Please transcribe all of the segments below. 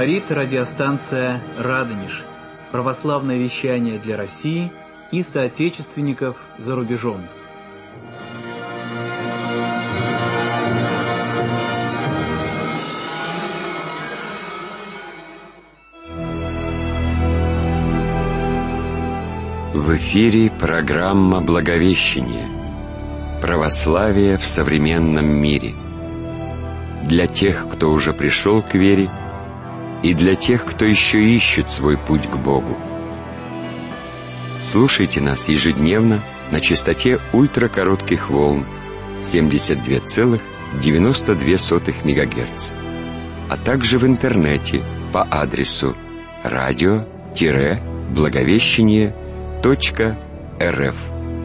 Говорит радиостанция «Радонеж». Православное вещание для России и соотечественников за рубежом. В эфире программа «Благовещение. Православие в современном мире». Для тех, кто уже пришел к вере, и для тех, кто еще ищет свой путь к Богу. Слушайте нас ежедневно на частоте ультракоротких волн 72,92 МГц, а также в интернете по адресу radio-благовещение.рф.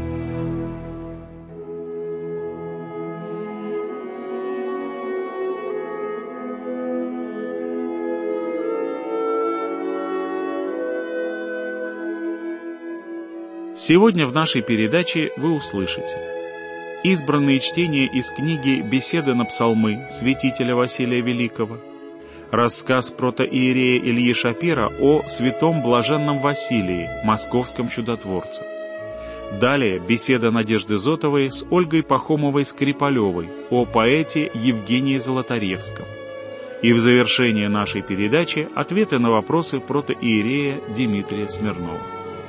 Сегодня в нашей передаче вы услышите избранные чтения из книги «Беседы на псалмы» святителя Василия Великого, рассказ протоиерея Ильи Шапира о святом блаженном Василии, московском чудотворце. Далее беседа Надежды Зотовой с Ольгой Пахомовой-Скрипалевой о поэте Евгении Золотаревском. И в завершение нашей передачи ответы на вопросы протоиерея Дмитрия Смирнова.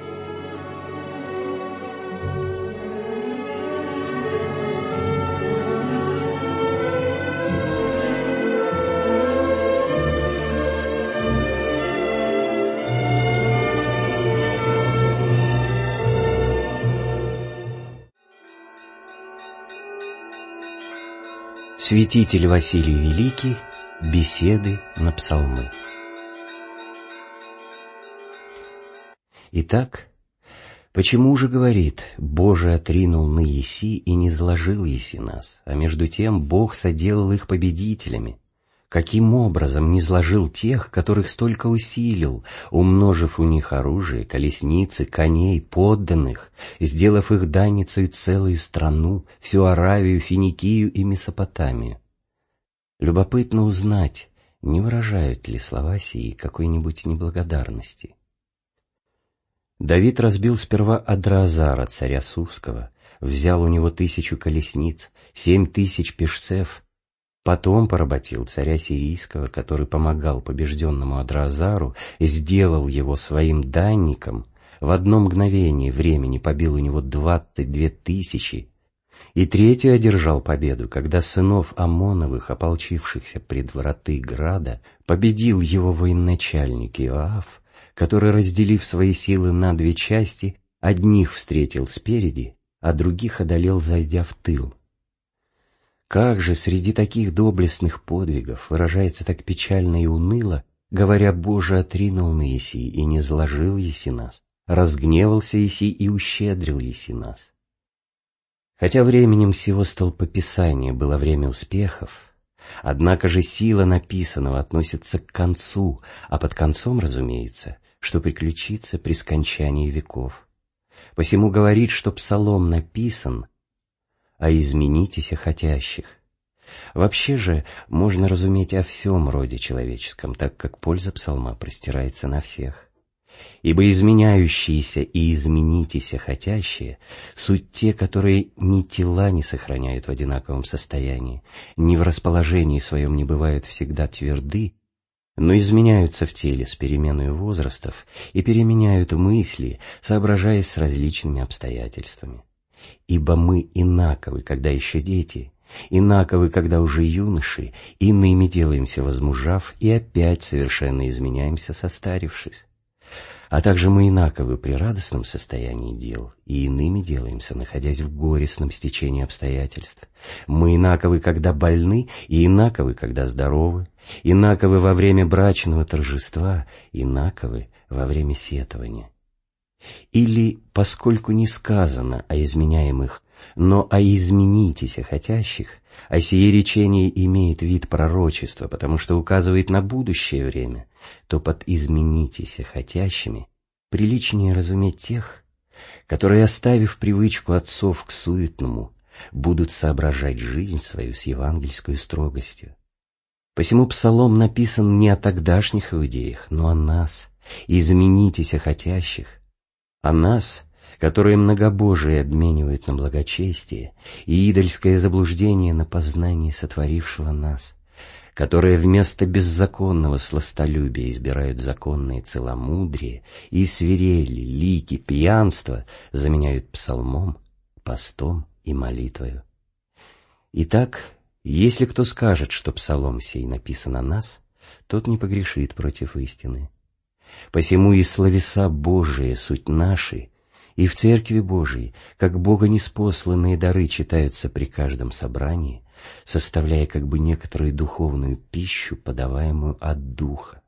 Святитель Василий Великий. Беседы на псалмы. Итак, почему же, говорит, Боже отринул на еси и не зложил еси нас, а между тем Бог соделал их победителями? Каким образом не зложил тех, которых столько усилил, умножив у них оружие, колесницы, коней, подданных, сделав их данницей целую страну, всю Аравию, Финикию и Месопотамию? Любопытно узнать, не выражают ли слова сии какой-нибудь неблагодарности. Давид разбил сперва Адраазара, царя Сувского, взял у него 1000 колесниц, 7000 пешцев, потом поработил царя Сирийского, который помогал побежденному Адраазару, сделал его своим данником, в одно мгновение времени побил у него 22 000, и третью одержал победу, когда сынов Амоновых, ополчившихся пред враты града, победил его военачальник Иоав, который, разделив свои силы на 2 части, одних встретил спереди, а других одолел, зайдя в тыл. Как же среди таких доблестных подвигов выражается так печально и уныло, говоря: «Боже отринул на еси и не зложил еси нас, разгневался еси и ущедрил еси нас». Хотя временем сего столпописания было время успехов, однако же сила написанного относится к концу, а под концом, разумеется, что приключится при скончании веков. Посему говорит, что псалом написан, а изменитеся хотящих. Вообще же можно разуметь о всем роде человеческом, так как польза псалма простирается на всех. Ибо изменяющиеся и изменитеся хотящие суть те, которые ни тела не сохраняют в одинаковом состоянии, ни в расположении своем не бывают всегда тверды, но изменяются в теле с переменой возрастов и переменяют мысли, соображаясь с различными обстоятельствами. Ибо мы инаковы, когда еще дети, инаковы, когда уже юноши, иными делаемся, возмужав, и опять совершенно изменяемся, состарившись. А также мы инаковы при радостном состоянии дел, и иными делаемся, находясь в горестном стечении обстоятельств. Мы инаковы, когда больны, и инаковы, когда здоровы, инаковы во время брачного торжества, инаковы во время сетования. Или, поскольку не сказано о изменяемых, но о изменитеся хотящих, а сие речение имеет вид пророчества, потому что указывает на будущее время, то под изменитеся хотящими приличнее разуметь тех, которые, оставив привычку отцов к суетному, будут соображать жизнь свою с евангельской строгостью. Посему псалом написан не о тогдашних иудеях, но о нас, изменитесь о хотящих, о нас, которые многобожие обменивают на благочестие и идольское заблуждение на познание сотворившего нас, которые вместо беззаконного сластолюбия избирают законные целомудрие и свирели, лики, пьянство заменяют псалмом, постом и молитвою. Итак, если кто скажет, что псалом сей написан о нас, тот не погрешит против истины. Посему и словеса Божии суть наши, и в Церкви Божией, как Бога ниспосланные дары читаются при каждом собрании, составляя как бы некоторую духовную пищу, подаваемую от Духа.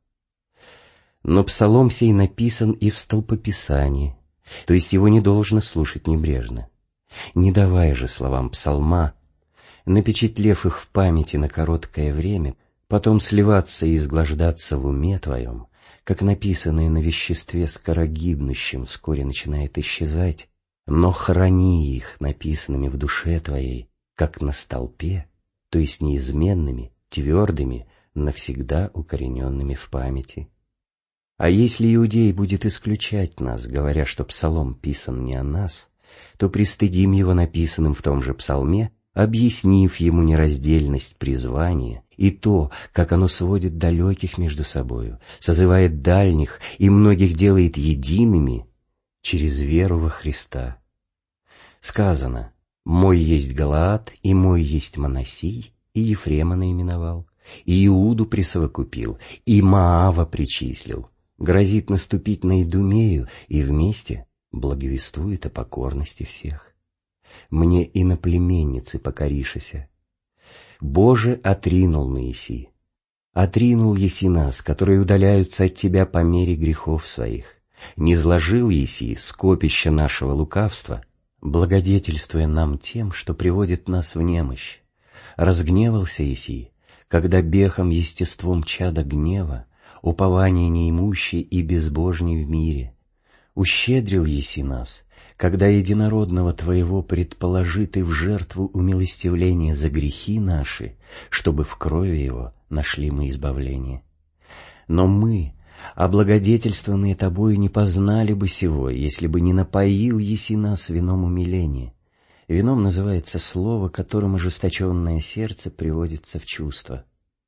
Но псалом сей написан и в столпописании, то есть его не должно слушать небрежно. Не давая же словам псалма, напечатлев их в памяти на короткое время, потом сливаться и изглаждаться в уме твоем, как написанное на веществе скорогибнущем вскоре начинает исчезать, но храни их написанными в душе твоей, как на столпе, то есть неизменными, твердыми, навсегда укорененными в памяти. А если иудей будет исключать нас, говоря, что псалом писан не о нас, то пристыдим его написанным в том же псалме, объяснив ему нераздельность призвания и то, как оно сводит далеких между собою, созывает дальних и многих делает едиными через веру во Христа. Сказано: «Мой есть Галаад, и мой есть Манассий», и Ефрема наименовал, и Иуду присовокупил, и Моава причислил, грозит наступить на Идумею, и вместе благовествует о покорности всех. Мне иноплеменницы покоришися. Боже отринул на еси. Отринул еси нас, которые удаляются от Тебя по мере грехов своих. Не зложил еси скопища нашего лукавства, благодетельствуя нам тем, что приводит нас в немощь. Разгневался еси, когда бехом естеством чада гнева, упование неимущее и безбожней в мире. Ущедрил еси нас, когда единородного Твоего предположи Ты в жертву умилостивления за грехи наши, чтобы в крови Его нашли мы избавление. Но мы, облагодетельствованные Тобою, не познали бы сего, если бы не напоил еси нас вином умиления. Вином называется слово, которым ожесточенное сердце приводится в чувство.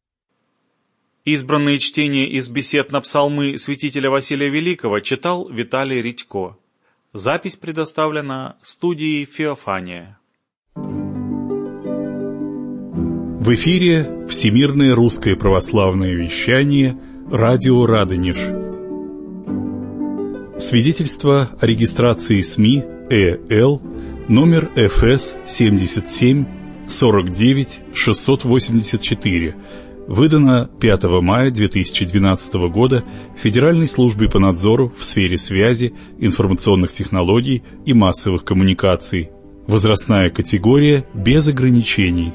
Избранные чтения из бесед на псалмы святителя Василия Великого читал Виталий Редько. Запись предоставлена студией «Феофания». В эфире Всемирное русское православное вещание «Радио Радонеж». Свидетельство о регистрации СМИ ЭЛ номер ФС 77 49 684, выдано 5 мая 2012 года Федеральной службой по надзору в сфере связи, информационных технологий и массовых коммуникаций. Возрастная категория без ограничений.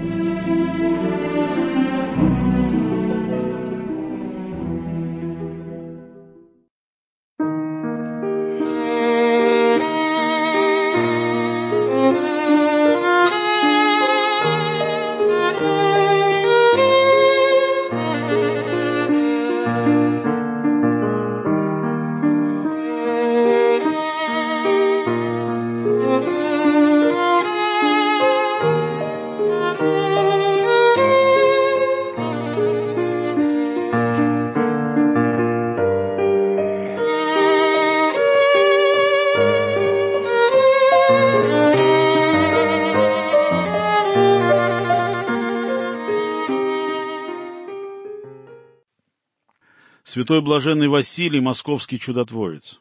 Святой Блаженный Василий, московский чудотворец.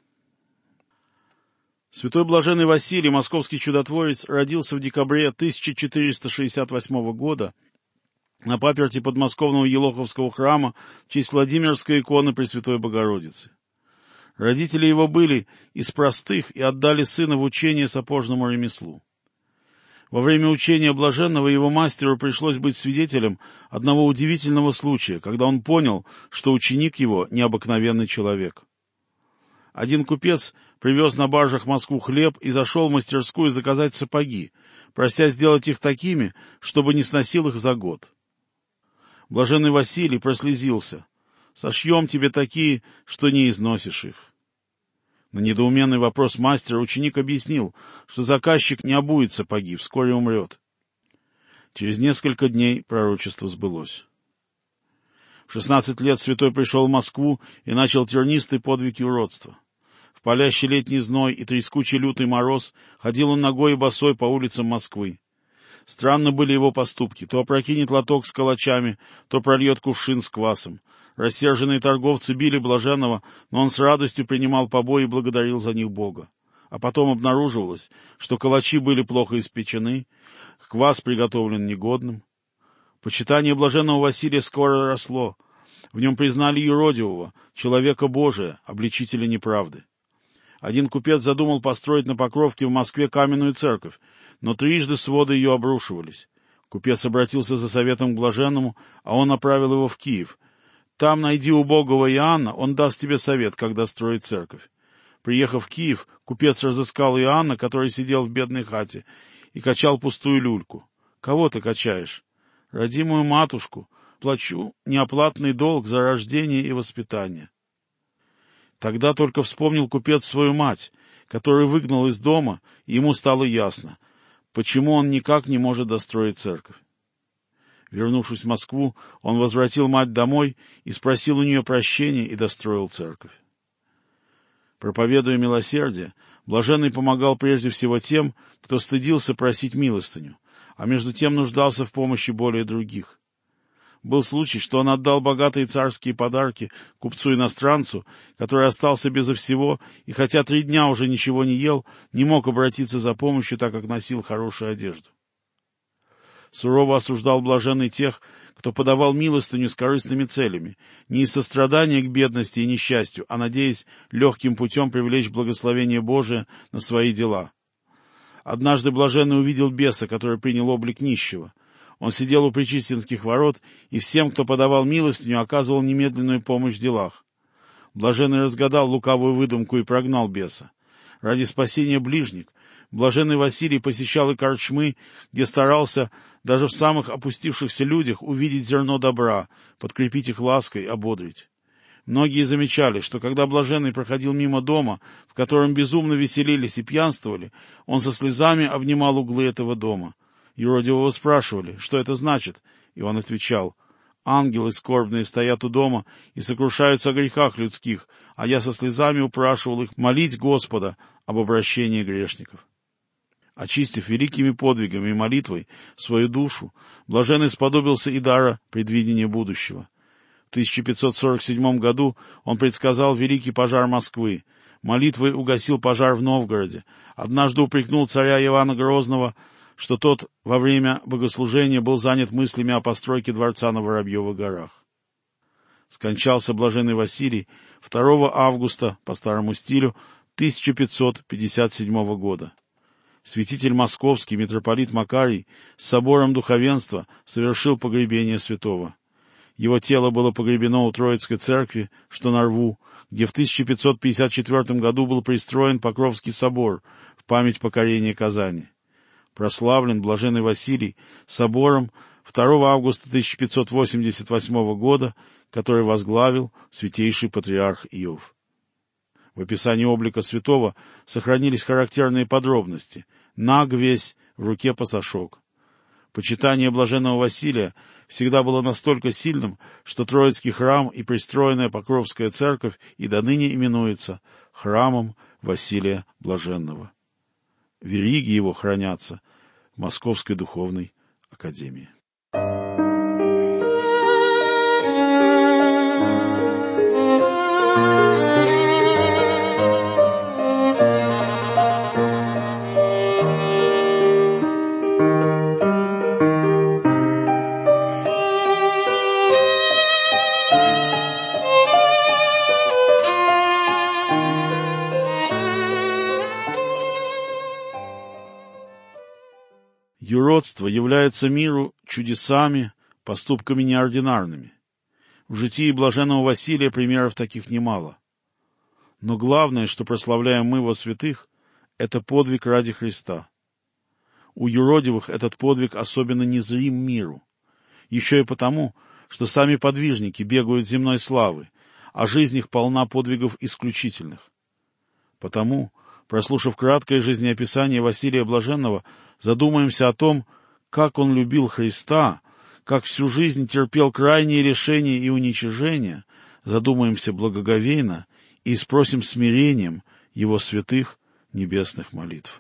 Святой Блаженный Василий, московский чудотворец, родился в декабре 1468 года на паперти подмосковного Елоховского храма в честь Владимирской иконы Пресвятой Богородицы. Родители его были из простых и отдали сына в учение сапожному ремеслу. Во время учения блаженного его мастеру пришлось быть свидетелем одного удивительного случая, когда он понял, что ученик его необыкновенный человек. Один купец привез на баржах в Москву хлеб и зашел в мастерскую заказать сапоги, прося сделать их такими, чтобы не сносил их за год. Блаженный Василий прослезился. «Сошьем тебе такие, что не износишь их». На недоуменный вопрос мастера ученик объяснил, что заказчик не обует сапоги, вскоре умрет. Через несколько дней пророчество сбылось. В 16 лет святой пришел в Москву и начал тернистый подвиг юродства. В палящий летний зной и трескучий лютый мороз ходил он нагой и босой по улицам Москвы. Странно были его поступки. То опрокинет лоток с калачами, то прольет кувшин с квасом. Рассерженные торговцы били блаженного, но он с радостью принимал побои и благодарил за них Бога. А потом обнаруживалось, что калачи были плохо испечены, квас приготовлен негодным. Почитание блаженного Василия скоро росло. В нем признали юродивого, человека Божия, обличителя неправды. Один купец задумал построить на Покровке в Москве каменную церковь, но трижды своды ее обрушивались. Купец обратился за советом к блаженному, а он направил его в Киев. «Там найди убогого Иоанна, он даст тебе совет, когда строить церковь». Приехав в Киев, купец разыскал Иоанна, который сидел в бедной хате, и качал пустую люльку. «Кого ты качаешь?» «Родимую матушку. Плачу неоплатный долг за рождение и воспитание». Тогда только вспомнил купец свою мать, которую выгнал из дома, и ему стало ясно, почему он никак не может достроить церковь. Вернувшись в Москву, он возвратил мать домой и спросил у нее прощения и достроил церковь. Проповедуя милосердие, блаженный помогал прежде всего тем, кто стыдился просить милостыню, а между тем нуждался в помощи более других. Был случай, что он отдал богатые царские подарки купцу-иностранцу, который остался безо всего, и хотя 3 дня уже ничего не ел, не мог обратиться за помощью, так как носил хорошую одежду. Сурово осуждал блаженный тех, кто подавал милостыню с корыстными целями, не из сострадания к бедности и несчастью, а надеясь легким путем привлечь благословение Божие на свои дела. Однажды блаженный увидел беса, который принял облик нищего. Он сидел у Пречистинских ворот и всем, кто подавал милостыню, оказывал немедленную помощь в делах. Блаженный разгадал лукавую выдумку и прогнал беса. Ради спасения ближних блаженный Василий посещал и корчмы, где старался даже в самых опустившихся людях увидеть зерно добра, подкрепить их лаской, ободрить. Многие замечали, что когда блаженный проходил мимо дома, в котором безумно веселились и пьянствовали, он со слезами обнимал углы этого дома. Юродивого спрашивали, что это значит, и он отвечал: «Ангелы скорбные стоят у дома и сокрушаются о грехах людских, а я со слезами упрашивал их молить Господа об обращении грешников». Очистив великими подвигами и молитвой свою душу, блаженный сподобился и дара предвидения будущего. В 1547 году он предсказал великий пожар Москвы, молитвой угасил пожар в Новгороде, однажды упрекнул царя Ивана Грозного, что тот во время богослужения был занят мыслями о постройке дворца на Воробьевых горах. Скончался блаженный Василий 2 августа по старому стилю 1557 года. Святитель московский, митрополит Макарий, с собором духовенства совершил погребение святого. Его тело было погребено у Троицкой церкви, что на Рву, где в 1554 году был пристроен Покровский собор в память покорения Казани. Прославлен блаженный Василий собором 2 августа 1588 года, который возглавил святейший патриарх Иов. В описании облика святого сохранились характерные подробности. Наг весь, в руке пасашок. Почитание блаженного Василия всегда было настолько сильным, что Троицкий храм и пристроенная Покровская церковь и доныне именуется храмом Василия Блаженного. Вериги его хранятся в Московской духовной академии. Юродство является миру чудесами, поступками неординарными. В житии блаженного Василия примеров таких немало. Но главное, что прославляем мы во святых, это подвиг ради Христа. У юродивых этот подвиг особенно незрим миру. Еще и потому, что сами подвижники бегают земной славы, а жизнь их полна подвигов исключительных. Потому, прослушав краткое жизнеописание Василия Блаженного, задумаемся о том, как он любил Христа, как всю жизнь терпел крайние лишения и уничижения, задумаемся благоговейно и спросим смирением его святых небесных молитв.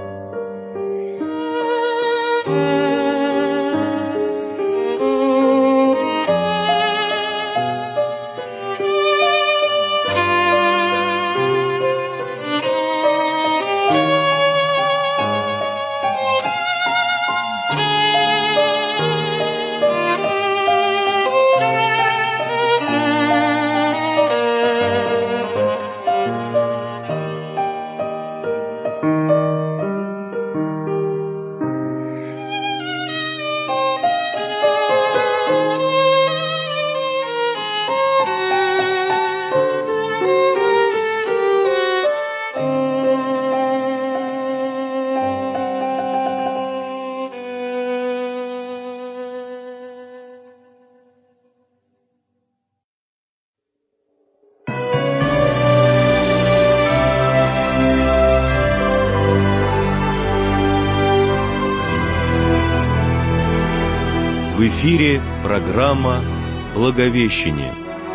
В эфире программа «Благовещение».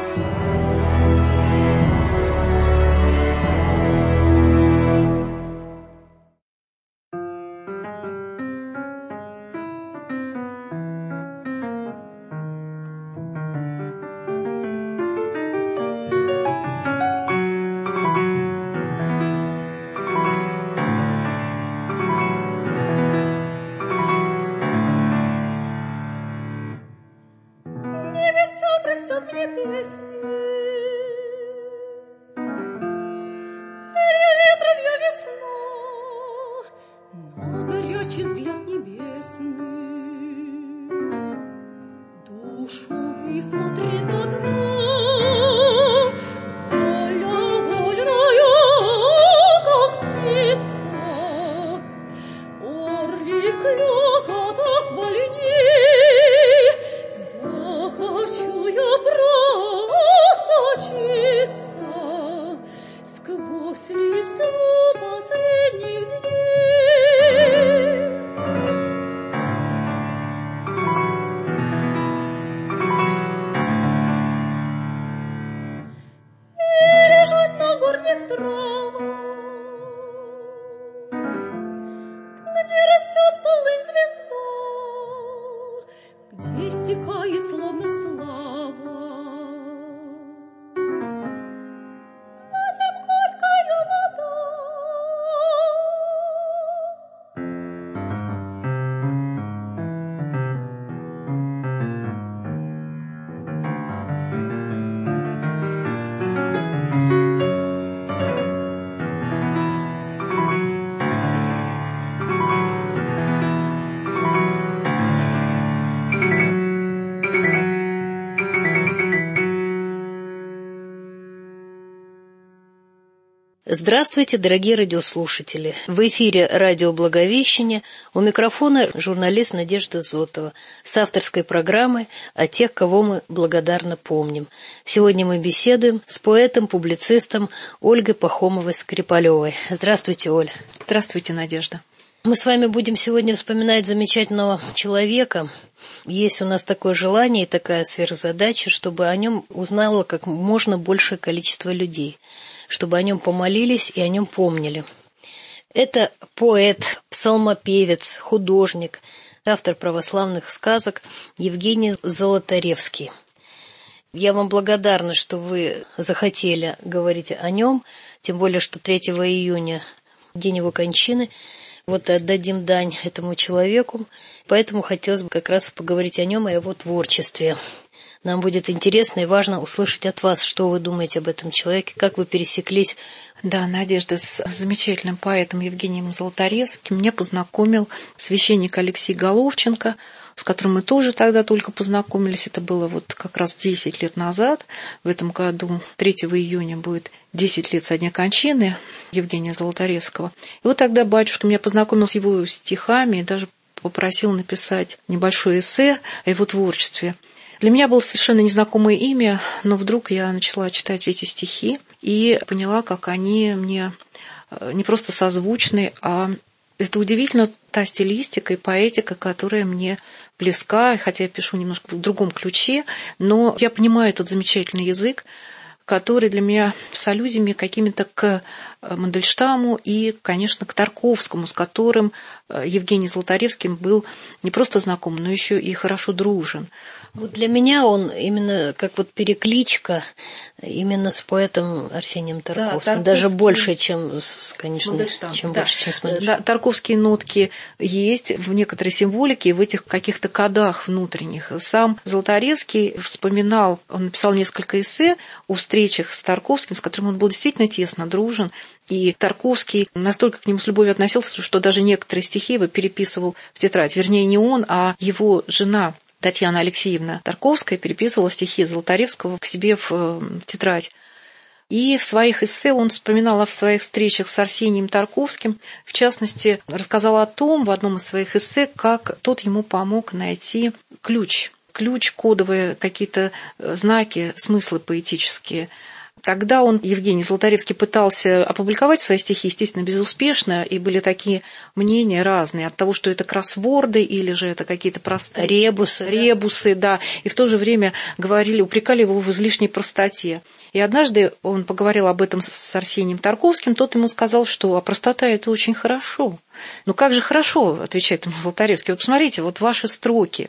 Здравствуйте, дорогие радиослушатели! В эфире радио «Благовещение», у микрофона журналист Надежда Зотова с авторской программой о тех, кого мы благодарно помним. Сегодня мы беседуем с поэтом-публицистом Ольгой Пахомовой-Скрипалевой. Здравствуйте, Оль! Здравствуйте, Надежда! Мы с вами будем сегодня вспоминать замечательного человека. Есть у нас такое желание и такая сверхзадача, чтобы о нем узнало как можно большее количество людей, чтобы о нем помолились и о нем помнили. Это поэт, псалмопевец, художник, автор православных сказок Евгений Золотаревский. Я вам благодарна, что вы захотели говорить о нем, тем более, что 3 июня, день его кончины, вот отдадим дань этому человеку, поэтому хотелось бы как раз поговорить о нем и о его творчестве. Нам будет интересно и важно услышать от вас, что вы думаете об этом человеке, как вы пересеклись. Да, Надежда, с замечательным поэтом Евгением Золотаревским меня познакомил священник Алексей Головченко, с которым мы тоже тогда только познакомились. Это было вот как раз 10 лет назад. В этом году 3 июня будет 10 лет со дня кончины Евгения Золотаревского. И вот тогда батюшка меня познакомил с его стихами и даже попросил написать небольшое эссе о его творчестве. Для меня было совершенно незнакомое имя, но вдруг я начала читать эти стихи и поняла, как они мне не просто созвучны, а это удивительно та стилистика и поэтика, которая мне близка, хотя я пишу немножко в другом ключе, но я понимаю этот замечательный язык, который для меня с аллюзиями какими-то к Мандельштаму и, конечно, к Тарковскому, с которым Евгений Золотаревский был не просто знаком, но еще и хорошо дружен. Вот для меня он именно как вот перекличка именно с поэтом Арсением Тарковским, даже больше, чем с, конечно, чем больше, чем с Мандельштамом. Тарковские нотки есть в некоторой символике, в этих каких-то кодах внутренних. Сам Золотаревский вспоминал, он написал несколько эссе о встречах с Тарковским, с которым он был действительно тесно дружен, и Тарковский настолько к нему с любовью относился, что даже некоторые стихи его переписывал в тетрадь. Вернее, не он, а его жена Татьяна Алексеевна Тарковская переписывала стихи Золотаревского к себе в тетрадь. И в своих эссе он вспоминал о своих встречах с Арсением Тарковским. В частности, рассказал о том в одном из своих эссе, как тот ему помог найти ключ, кодовые какие-то знаки, смыслы поэтические. Когда он, Евгений Золотаревский, пытался опубликовать свои стихи, естественно, безуспешно, и были такие мнения разные, от того, что это кроссворды, или же это какие-то простые ребусы, да, и в то же время упрекали его в излишней простоте. И однажды он поговорил об этом с Арсением Тарковским, тот ему сказал, что простота – это очень хорошо. Ну как же хорошо, отвечает ему Золотаревский, вот посмотрите, вот ваши строки,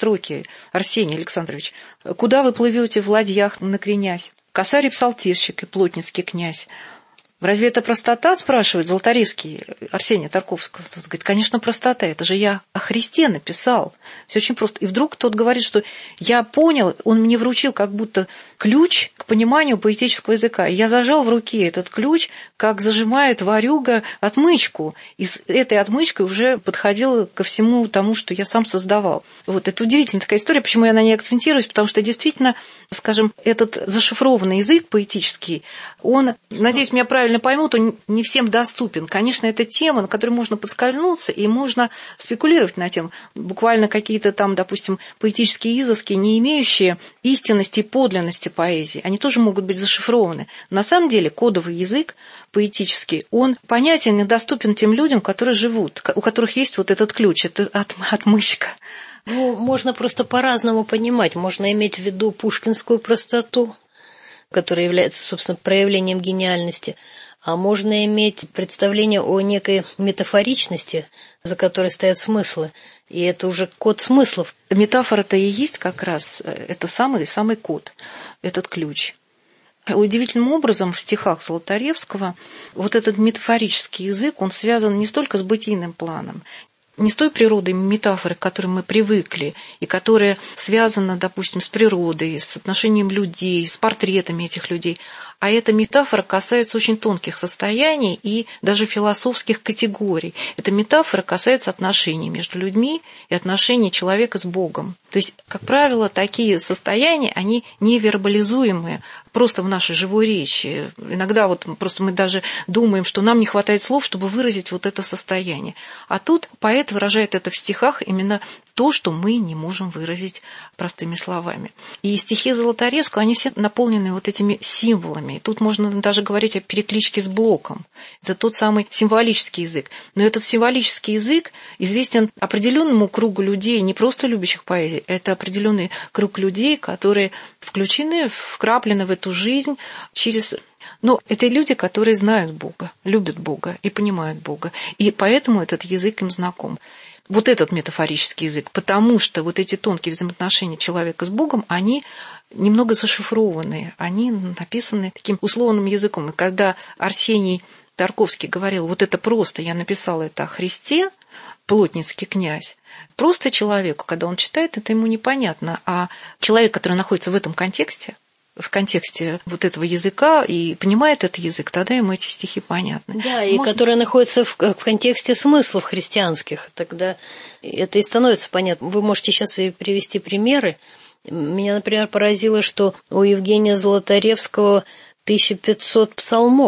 Арсений Александрович, куда вы плывете в ладьях, накренясь? Косарь и псалтирщик, и плотницкий князь. Разве это простота, спрашивает Золотаревский Арсения Тарковского. Тот говорит, конечно, простота, это же я о Христе написал. Все очень просто. И вдруг тот говорит, что я понял, он мне вручил как будто ключ к пониманию поэтического языка. И я зажал в руке этот ключ, как зажимает варюга отмычку. И с этой отмычкой уже подходил ко всему тому, что я сам создавал. Вот это удивительная такая история, почему я на ней акцентируюсь, потому что действительно, скажем, этот зашифрованный язык поэтический, он, надеюсь, меня правильно поймут, он не всем доступен. Конечно, это тема, на которой можно подскользнуться, и можно спекулировать на тему. Буквально какие-то там, допустим, поэтические изыски, не имеющие истинности и подлинности поэзии, они тоже могут быть зашифрованы. На самом деле кодовый язык поэтический, он понятен и доступен тем людям, которые живут, у которых есть вот этот ключ, это отмычка. Ну, можно просто по-разному понимать. Можно иметь в виду пушкинскую простоту, которая является, собственно, проявлением гениальности, а можно иметь представление о некой метафоричности, за которой стоят смыслы, и это уже код смыслов. Метафора-то и есть как раз, это самый код, этот ключ. Удивительным образом в стихах Золотаревского вот этот метафорический язык, он связан не столько с бытийным планом, не с той природой метафоры, к которой мы привыкли, и которая связана, допустим, с природой, с отношением людей, с портретами этих людей, а эта метафора касается очень тонких состояний и даже философских категорий. Эта метафора касается отношений между людьми и отношений человека с Богом. То есть, как правило, такие состояния, они невербализуемые просто в нашей живой речи. Иногда вот просто мы даже думаем, что нам не хватает слов, чтобы выразить вот это состояние. А тут поэт выражает это в стихах именно то, что мы не можем выразить простыми словами. И стихи Золотаревского, они все наполнены вот этими символами. И тут можно даже говорить о перекличке с Блоком. Это тот самый символический язык. Но этот символический язык известен определенному кругу людей, не просто любящих поэзию, это определенный круг людей, которые включены, вкраплены в эту жизнь через... Но это люди, которые знают Бога, любят Бога и понимают Бога. И поэтому этот язык им знаком. Вот этот метафорический язык, потому что вот эти тонкие взаимоотношения человека с Богом, они немного зашифрованные, они написаны таким условным языком. И когда Арсений Тарковский говорил, вот это просто, я написал это о Христе, плотницкий князь, просто человеку, когда он читает, это ему непонятно. А человек, который находится в этом контексте, в контексте вот этого языка и понимает этот язык, тогда ему эти стихи понятны. Да, и которые находятся в контексте смыслов христианских, тогда это и становится понятно. Вы можете сейчас и привести примеры. Меня, например, поразило, что у Евгения Золотаревского 1500 псалмов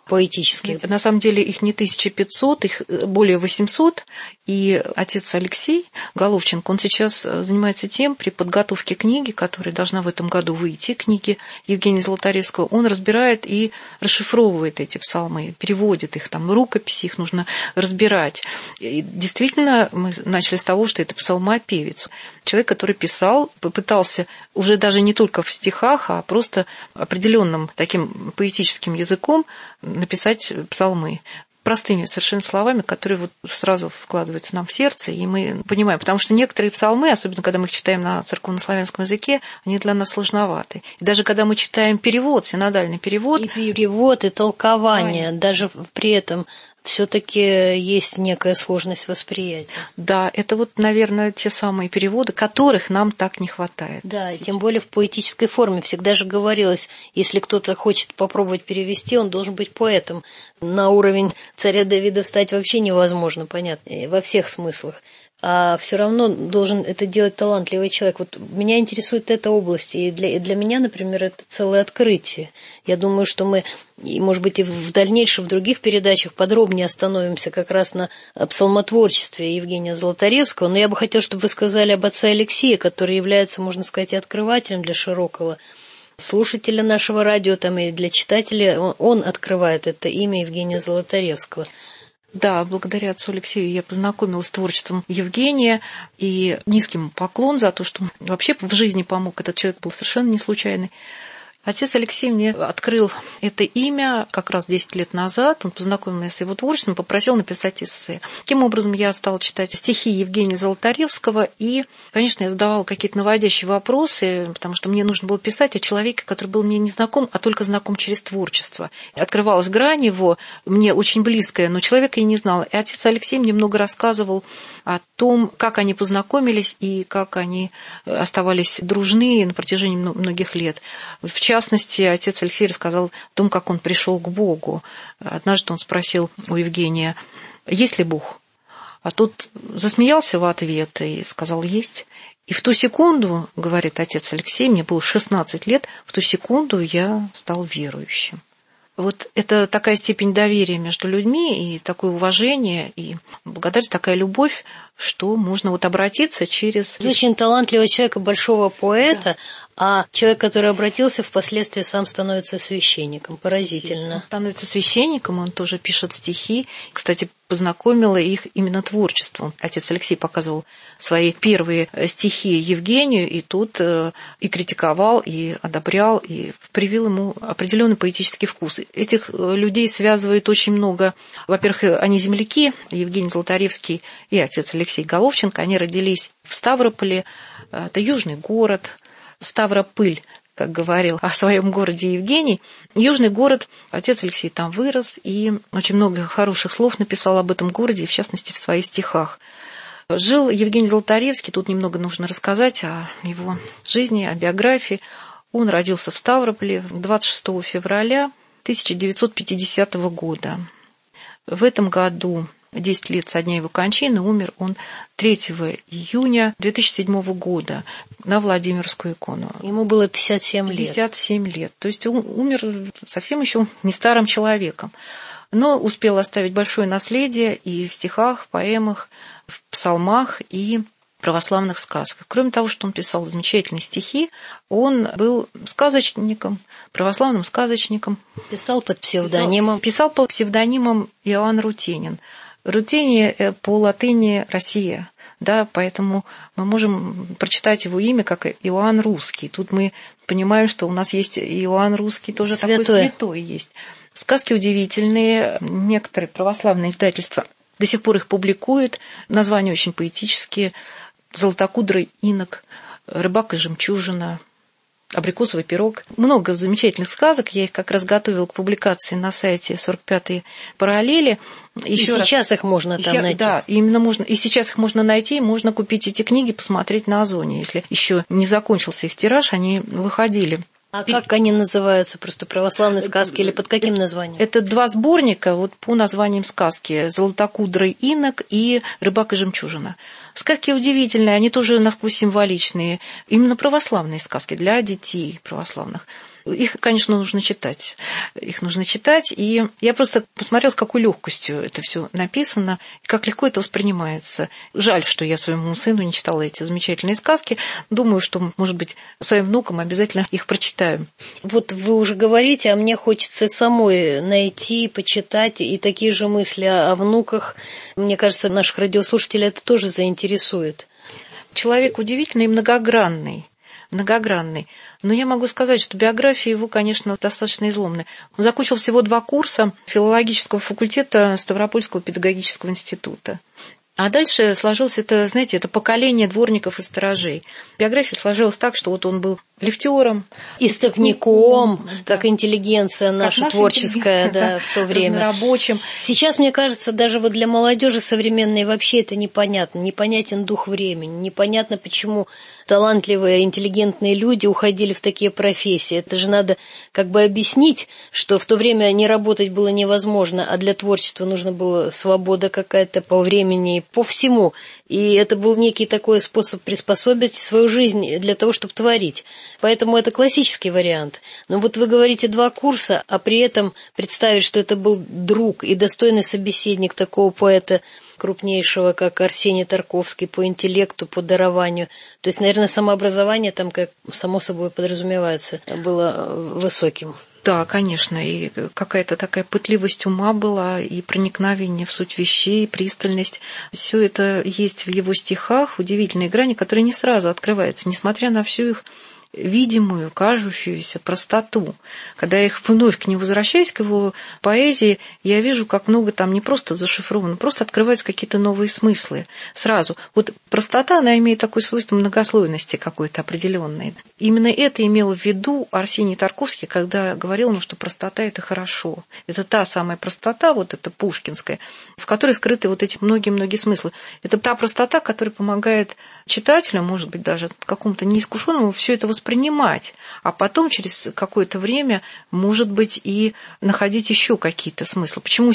поэтических. На самом деле их не 1500, их более 800. И отец Алексей Головченко, он сейчас занимается тем, при подготовке книги, которая должна в этом году выйти, книги Евгения Золотаревского, он разбирает и расшифровывает эти псалмы, переводит их, там рукописи, их нужно разбирать. И действительно, мы начали с того, что это псалмопевец. Человек, который писал, попытался уже даже не только в стихах, а просто определенным таким поэтическим языком написать псалмы. Простыми совершенно словами, которые вот сразу вкладываются нам в сердце, и мы понимаем, потому что некоторые псалмы, особенно когда мы их читаем на церковнославянском языке, они для нас сложноваты. И даже когда мы читаем перевод, синодальный перевод... И перевод, и толкование, даже при этом все-таки есть некая сложность восприятия. Да, это вот, наверное, те самые переводы, которых нам так не хватает. Да, и тем более в поэтической форме. Всегда же говорилось, если кто-то хочет попробовать перевести, он должен быть поэтом. На уровень царя Давида встать вообще невозможно, понятно, во всех смыслах. А все равно должен это делать талантливый человек. Вот меня интересует эта область, и для меня, например, это целое открытие. Я думаю, что мы, и, может быть, и в дальнейшем в других передачах подробнее остановимся как раз на псалмотворчестве Евгения Золотаревского, но я бы хотела, чтобы вы сказали об отце Алексее, который является, можно сказать, и открывателем для широкого слушателя нашего радио, там, и для читателя. Он открывает это имя Евгения Золотаревского. Да, благодаря отцу Алексею я познакомилась с творчеством Евгения, и низкий ему поклон за то, что вообще в жизни помог. Этот человек был совершенно не случайный. Отец Алексей мне открыл это имя как раз 10 лет назад. Он познакомил меня с его творчеством, попросил написать эссе. Таким образом, я стала читать стихи Евгения Золотаревского, и, конечно, я задавала какие-то наводящие вопросы, потому что мне нужно было писать о человеке, который был мне не знаком, а только знаком через творчество. Открывалась грань его, мне очень близкая, но человека я не знала. И отец Алексей мне много рассказывал о том, как они познакомились и как они оставались дружны на протяжении многих лет. В частности, отец Алексей рассказал о том, как он пришел к Богу. Однажды он спросил у Евгения, есть ли Бог? А тот засмеялся в ответ и сказал, есть. И в ту секунду, говорит отец Алексей, мне было 16 лет, в ту секунду я стал верующим. Вот это такая степень доверия между людьми и такое уважение, и благодарность, такая любовь, что можно вот обратиться через... Очень талантливого человека, большого поэта, да. А человек, который обратился, впоследствии сам становится священником. Поразительно. Он становится священником, он тоже пишет стихи. Кстати, познакомила их именно творчеством. Отец Алексей показывал свои первые стихи Евгению, и тут и критиковал, и одобрял, и привил ему определенный поэтический вкус. Этих людей связывает очень много. Во-первых, они земляки, Евгений Золотаревский и отец Алексей Головченко. Они родились в Ставрополе, это южный город, Ставропыль, как говорил о своем городе Евгений. Южный город, отец Алексей там вырос, и очень много хороших слов написал об этом городе, в частности, в своих стихах. Жил Евгений Золотаревский, тут немного нужно рассказать о его жизни, о биографии. Он родился в Ставрополе 26 февраля 1950 года. В этом году 10 лет со дня его кончины, умер он 3 июня 2007 года на Владимирскую икону. Ему было 57 лет. 57 лет. То есть он умер совсем еще не старым человеком. Но успел оставить большое наследие и в стихах, поэмах, в псалмах и православных сказках. Кроме того, что он писал замечательные стихи, он был сказочником, православным сказочником. Писал под псевдонимом. Писал под псевдонимом Иоанн Рутенин. Рутени по латыни «Россия», да, поэтому мы можем прочитать его имя как Иоанн Русский. Тут мы понимаем, что у нас есть Иоанн Русский, тоже святой. Такой святой есть. Сказки удивительные, некоторые православные издательства до сих пор их публикуют, названия очень поэтические: «Золотокудрый инок», «Рыбак и жемчужина», «Абрикосовый пирог». Много замечательных сказок. Я их как раз готовила к публикации на сайте 45-й параллели. Еще сейчас их можно там найти. Да, именно можно. И сейчас их можно найти, можно купить эти книги, посмотреть на Озоне. Если еще не закончился их тираж, они выходили. А как они называются? Просто православные сказки или под каким названием? Это 2 сборника вот по названиям сказки: «Золотокудрый инок» и «Рыбак и жемчужина». Сказки удивительные, они тоже насквозь символичные. Именно православные сказки для детей православных. Их, конечно, нужно читать. Их нужно читать. И я просто посмотрела, с какой легкостью это все написано, и как легко это воспринимается. Жаль, что я своему сыну не читала эти замечательные сказки. Думаю, что, может быть, своим внукам обязательно их прочитаю. Вот вы уже говорите, а мне хочется самой найти, почитать, и такие же мысли о внуках. Мне кажется, наших радиослушателей это тоже заинтересует. Человек удивительный и многогранный. Но я могу сказать, что биография его, конечно, достаточно изломная. Он закончил всего 2 курса филологического факультета Ставропольского педагогического института. А дальше сложилось это, знаете, это поколение дворников и сторожей. Биография сложилась так, что вот он был лифтёром, истопником, как интеллигенция наша творческая, да, в то время. Разнорабочим. Сейчас, мне кажется, даже вот для молодежи современной вообще это непонятно. Непонятен дух времени. Непонятно, почему талантливые, интеллигентные люди уходили в такие профессии. Это же надо как бы объяснить, что в то время не работать было невозможно, а для творчества нужна была свобода какая-то по времени, по всему. И это был некий такой способ приспособить свою жизнь для того, чтобы творить. Поэтому это классический вариант. Но вот вы говорите 2 курса, а при этом представить, что это был друг и достойный собеседник такого поэта крупнейшего, как Арсений Тарковский, по интеллекту, по дарованию. То есть, наверное, самообразование там, как само собой подразумевается, было высоким. Да, конечно, и какая-то такая пытливость ума была, и проникновение в суть вещей, пристальность. Все это есть в его стихах, удивительные грани, которые не сразу открываются, несмотря на всю их видимую, кажущуюся простоту. Когда я вновь к нему возвращаюсь, к его поэзии, я вижу, как много там не просто зашифровано, просто открываются какие-то новые смыслы сразу. Вот простота, она имеет такое свойство многослойности какой-то определенной. Именно это имел в виду Арсений Тарковский, когда говорил ему, что простота – это хорошо. Это та самая простота, вот эта пушкинская, в которой скрыты вот эти многие-многие смыслы. Это та простота, которая помогает читателю, может быть, даже какому-то неискушенному, все это воспринимать, а потом через какое-то время, может быть, и находить еще какие-то смыслы. Почему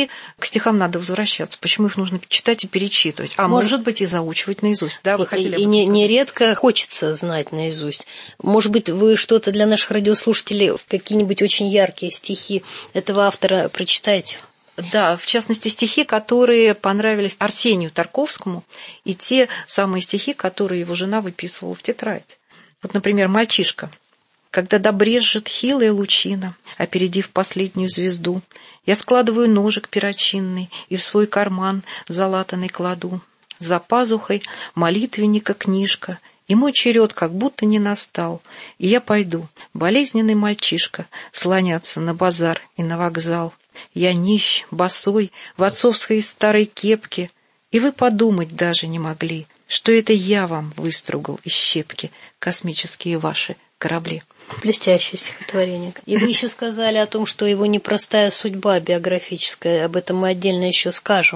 к стихам надо возвращаться, почему их нужно читать и перечитывать, а может быть, и заучивать наизусть. Да, вы хотели и нередко хочется знать наизусть. Может быть, вы что-то для наших радиослушателей, какие-нибудь очень яркие стихи этого автора прочитаете? Да, в частности, стихи, которые понравились Арсению Тарковскому, и те самые стихи, которые его жена выписывала в тетрадь. Вот, например, «Мальчишка». «Когда добрежет хилая лучина, опередив последнюю звезду, я складываю ножик перочинный и в свой карман залатанный кладу. За пазухой молитвенника книжка, и мой черед как будто не настал, и я пойду, болезненный мальчишка, слоняться на базар и на вокзал. Я нищ, босой, в отцовской старой кепке, и вы подумать даже не могли, что это я вам выстругал из щепки космические ваши корабли». Блестящее стихотворение. И вы еще сказали о том, что его непростая судьба биографическая, об этом мы отдельно еще скажем.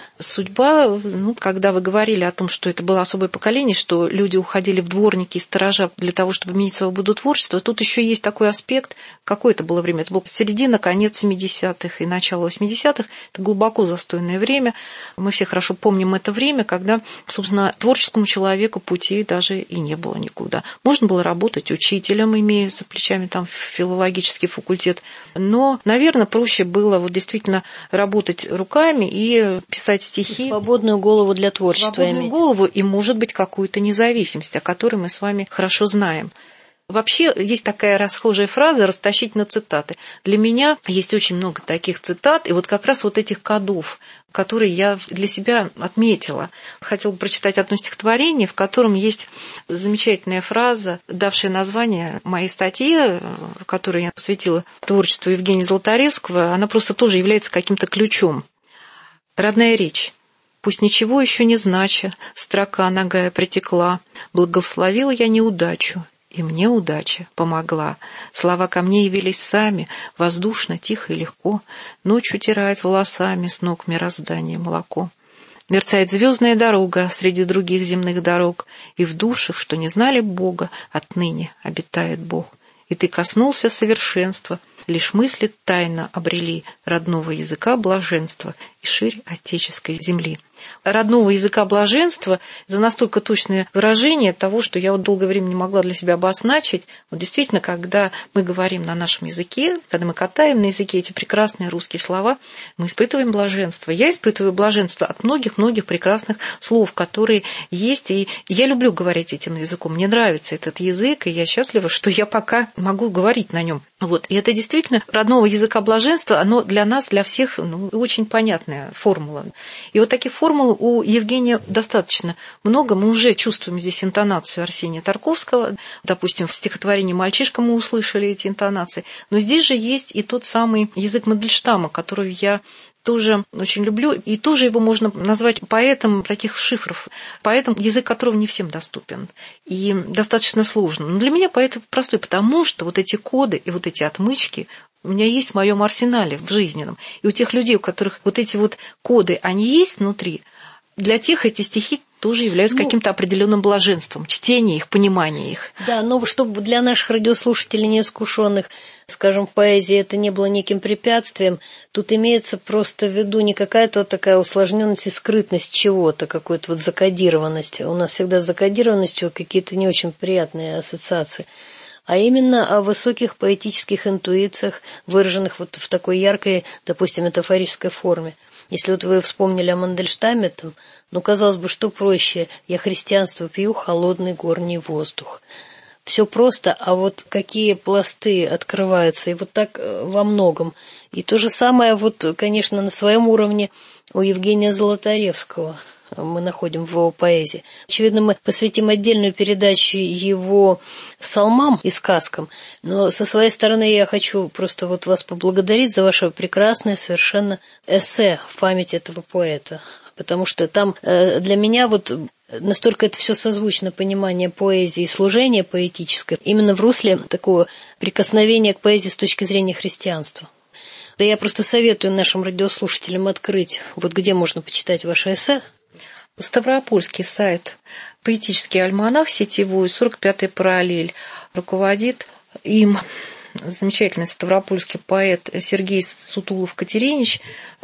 Судьба, когда вы говорили о том, что это было особое поколение, что люди уходили в дворники и сторожа для того, чтобы менять свободу творчества, тут еще есть такой аспект, какое это было время. Это было середина, конец 70-х и начало 80-х. Это глубоко застойное время. Мы все хорошо помним это время, когда, собственно, творческому человеку пути даже и не было никуда. Можно было работать учителем, имея за плечами там филологический факультет, но, наверное, проще было вот действительно работать руками и писать стихи. Свободную голову для творчества свободную иметь. Голову и, может быть, какую-то независимость, о которой мы с вами хорошо знаем. Вообще, есть такая расхожая фраза «растащить на цитаты». Для меня есть очень много таких цитат, и вот как раз вот этих кодов, которые я для себя отметила. Хотела бы прочитать одно стихотворение, в котором есть замечательная фраза, давшая название моей статье, которую я посвятила творчеству Евгения Золотаревского. Она просто тоже является каким-то ключом. «Родная речь, пусть ничего еще не знача, строка нагая притекла, благословил я неудачу, и мне удача помогла. Слова ко мне явились сами, воздушно, тихо и легко, ночь утирает волосами с ног мироздания молоко. Мерцает звездная дорога среди других земных дорог, и в душах, что не знали Бога, отныне обитает Бог. И ты коснулся совершенства, лишь мысли тайно обрели родного языка блаженства, и ширь отеческой земли. Родного языка блаженства – это настолько точное выражение того, что я вот долгое время не могла для себя обозначить. Вот действительно, когда мы говорим на нашем языке, когда мы катаем на языке эти прекрасные русские слова, мы испытываем блаженство. Я испытываю блаженство от многих-многих прекрасных слов, которые есть, и я люблю говорить этим языком. Мне нравится этот язык, и я счастлива, что я пока могу говорить на нем. Вот. И это действительно родного языка блаженства, оно для нас, для всех очень понятная формула. И вот таких формул у Евгения достаточно много. Мы уже чувствуем здесь интонацию Арсения Тарковского. Допустим, в стихотворении «Мальчишка» мы услышали эти интонации. Но здесь же есть и тот самый язык Мандельштама, который я тоже очень люблю, и тоже его можно назвать поэтом таких шифров, поэтом, язык которого не всем доступен и достаточно сложно. Но для меня поэт простой, потому что вот эти коды и вот эти отмычки у меня есть в моем арсенале, в жизненном. И у тех людей, у которых вот эти вот коды, они есть внутри, для тех эти стихи тоже являются каким-то определенным блаженством, чтение их, понимание их. Да, но чтобы для наших радиослушателей неискушенных, скажем, поэзия это не было неким препятствием, тут имеется просто в виду не какая-то такая усложненность и скрытность чего-то, какой-то вот закодированность. У нас всегда с закодированностью какие-то не очень приятные ассоциации, а именно о высоких поэтических интуициях, выраженных вот в такой яркой, допустим, метафорической форме. Если вот вы вспомнили о Мандельштаме, там, казалось бы, что проще, я христианство пью, холодный горний воздух. Все просто, а вот какие пласты открываются, и вот так во многом. И то же самое, вот, конечно, на своем уровне у Евгения Золотаревского мы находим в его поэзии. Очевидно, мы посвятим отдельную передачу его псалмам и сказкам, но со своей стороны я хочу просто вот вас поблагодарить за ваше прекрасное совершенно эссе в память этого поэта, потому что там для меня вот настолько это все созвучно, понимание поэзии и служения поэтическое, именно в русле такого прикосновения к поэзии с точки зрения христианства. Да я просто советую нашим радиослушателям открыть, вот где можно почитать ваше эссе. Ставропольский сайт «Поэтический альманах» сетевой, 45-й параллель. Руководит им замечательный ставропольский поэт Сергей Сутулов-Катеринич.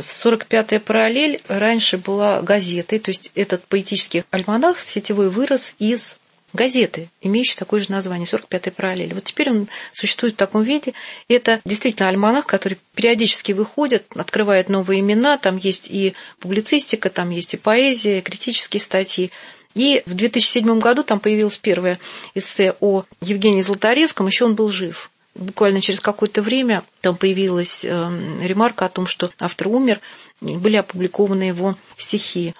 45-я параллель раньше была газетой, то есть этот поэтический альманах сетевой вырос из газеты, имеющей такое же название, 45-я параллель. Вот теперь он существует в таком виде. Это действительно альманах, который периодически выходит, открывает новые имена, там есть и публицистика, там есть и поэзия, критические статьи. И в 2007 году там появилось первое эссе о Евгении Золотаревском, еще он был жив. Буквально через какое-то время там появилась ремарка о том, что автор умер, и были опубликованы его стихи.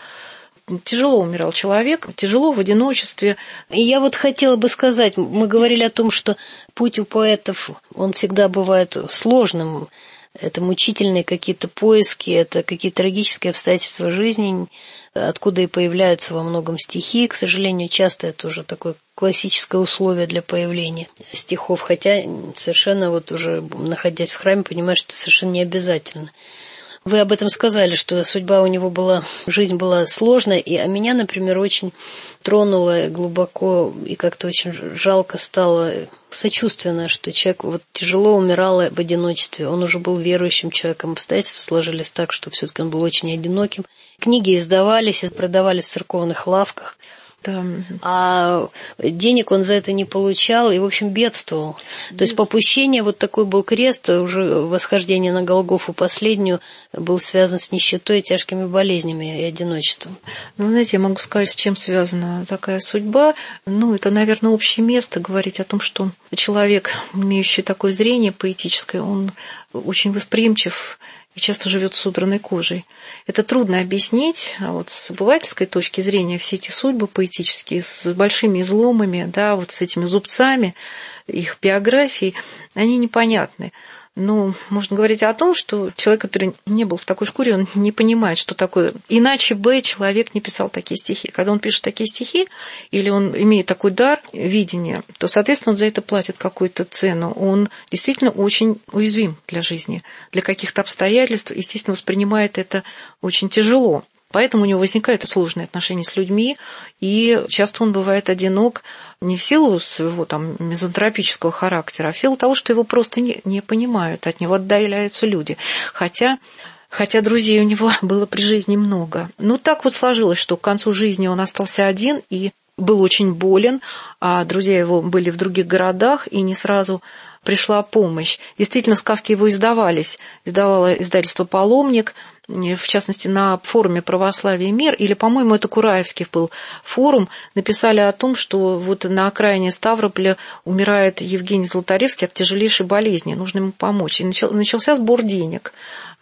Тяжело умирал человек, тяжело в одиночестве. И я вот хотела бы сказать, мы говорили о том, что путь у поэтов, он всегда бывает сложным. Это мучительные какие-то поиски, это какие-то трагические обстоятельства жизни, откуда и появляются во многом стихи. К сожалению, часто это уже такое классическое условие для появления стихов, хотя совершенно вот уже находясь в храме, понимаешь, что это совершенно не обязательно. Вы об этом сказали, что судьба у него была, жизнь была сложная, и меня, например, очень тронуло глубоко и как-то очень жалко стало, сочувственно, что человек вот тяжело умирал в одиночестве. Он уже был верующим человеком, обстоятельства сложились так, что все-таки он был очень одиноким. Книги издавались и продавались в церковных лавках. Да. А денег он за это не получал и, в общем, бедствовал. То есть попущение, вот такой был крест, уже восхождение на Голгофу последнюю был связан с нищетой, тяжкими болезнями и одиночеством. Ну, знаете, я могу сказать, с чем связана такая судьба. Это, наверное, общее место говорить о том, что человек, имеющий такое зрение поэтическое, он очень восприимчив и часто живет с содранной кожей. Это трудно объяснить, а вот с обывательской точки зрения все эти судьбы поэтические, с большими изломами, да, вот с этими зубцами, их биографии, они непонятны. Но можно говорить о том, что человек, который не был в такой шкуре, он не понимает, что такое. Иначе бы человек не писал такие стихи. Когда он пишет такие стихи, или он имеет такой дар видения, то, соответственно, он за это платит какую-то цену. Он действительно очень уязвим для жизни, для каких-то обстоятельств, естественно, воспринимает это очень тяжело. Поэтому у него возникают сложные отношения с людьми, и часто он бывает одинок не в силу своего мизантропического характера, а в силу того, что его просто не понимают, от него отдаляются люди. Хотя хотя друзей у него было при жизни много. Ну, так вот сложилось, что к концу жизни он остался один и был очень болен, а друзья его были в других городах, и не сразу пришла помощь. Действительно, сказки его издавались. Издавало издательство «Паломник», в частности, на форуме «Православие и мир», или, по-моему, это Кураевский был форум, написали о том, что вот на окраине Ставрополя умирает Евгений Золотаревский от тяжелейшей болезни, нужно ему помочь. И начался сбор денег.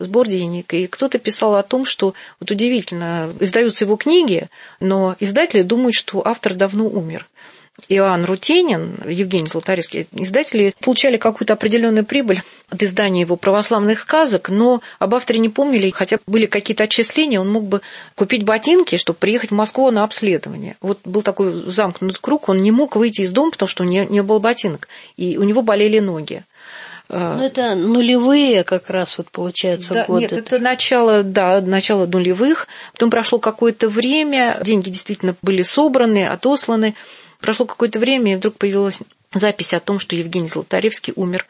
И кто-то писал о том, что вот удивительно, издаются его книги, но издатели думают, что автор давно умер. Иоанн Рутенин, Евгений Золотаревский, издатели получали какую-то определенную прибыль от издания его православных сказок, но об авторе не помнили, хотя были какие-то отчисления, он мог бы купить ботинки, чтобы приехать в Москву на обследование. Вот был такой замкнутый круг, он не мог выйти из дома, потому что не было ботинок, и у него болели ноги. Ну, это нулевые как раз вот получается да, годы. Нет, это начало нулевых, потом прошло какое-то время, деньги действительно были собраны, отосланы. Прошло какое-то время, и вдруг появилась запись о том, что Евгений Золотаревский умер.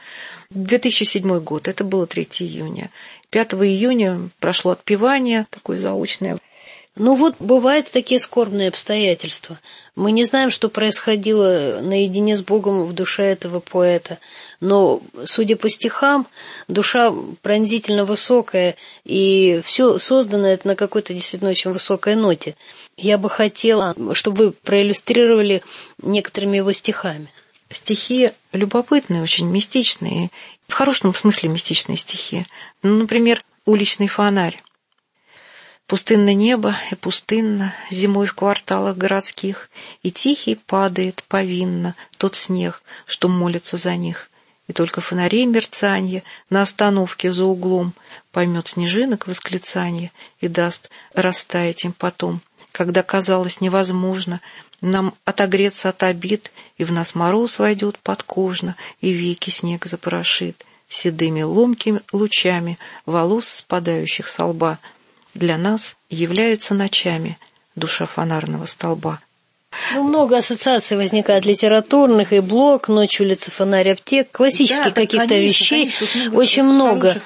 2007 год, это было 3 июня. 5 июня прошло отпевание, такое заочное. Ну вот бывают такие скорбные обстоятельства. Мы не знаем, что происходило наедине с Богом в душе этого поэта, но, судя по стихам, душа пронзительно высокая, и все создано это на какой-то действительно очень высокой ноте. Я бы хотела, чтобы вы проиллюстрировали некоторыми его стихами. Стихи любопытные, очень мистичные, в хорошем смысле мистичные стихи. Ну, например, «Уличный фонарь». Пустынно небо и пустынно, зимой в кварталах городских, и тихий падает повинно тот снег, что молится за них. И только фонарей мерцанье на остановке за углом поймет снежинок восклицанье и даст растаять им потом, когда казалось невозможно нам отогреться от обид, и в нас мороз войдет подкожно, и веки снег запорошит седыми ломкими лучами волос, спадающих со лба. Для нас является ночами душа фонарного столба. Ну, много ассоциаций возникает литературных, и блок, «Ночь, улица, фонарь, аптек», классических каких-то вещей. Очень много.